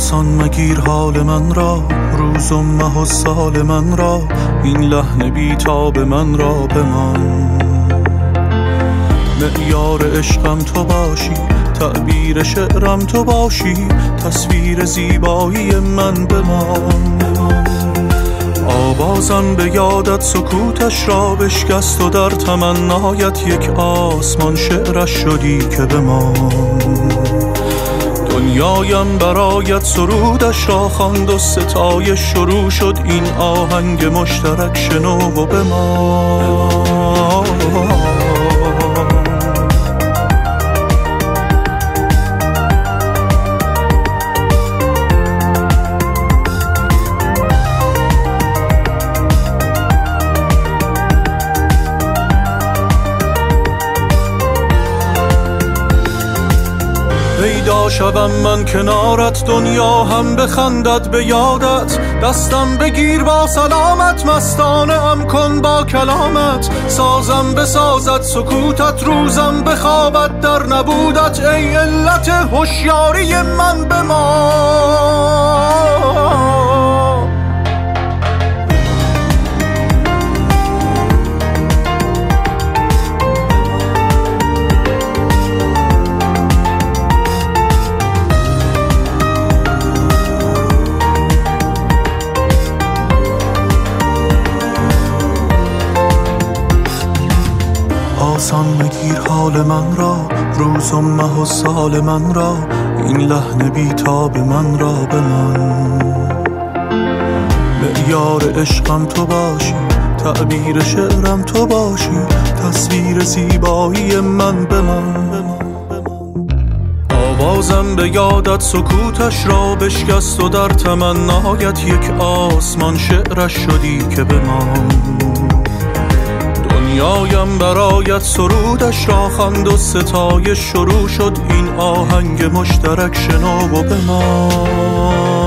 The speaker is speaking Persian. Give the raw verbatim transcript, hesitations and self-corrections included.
آسان مگیر حال من را، روز و ماه و سال من را، این لحن بیتاب من را بمان. معیار عشقم تو باشی، تعبیر شعرم تو باشی، تصویر زیبایی من بمان. آوازم به یادت سکوتش را بشکست و در تمنایت یک آسمان شعرش شدی که بمان. دنیایم برایت سرودش را خواند و ستایش شروع شد، این آهنگ مشترک شنو و بمان. پیدا شوم من کنارت، دنیا هم بخندد به یادت، دستم بگیر با سلامت، مستانه ام کن با کلامت، سازم بسازد سکوتت، روزم بخوابد در نبودت، ای علت هوشیاری من بمان. آسان مگیر حال من را، روز و ماه و سال من را، این لحن بیتاب من را بمان. معیار عشقم تو باشی، تعبیر شعرم تو باشی، تصویر زیبایی من بمان. آوازم به یادت سکوتش را بشکست و در تمنایت یک آسمان شعرش شدی که بمان. دنیایم برایت سرودش را خواند و ستایش شروع شد، این آهنگ مشترک شنو و بمان.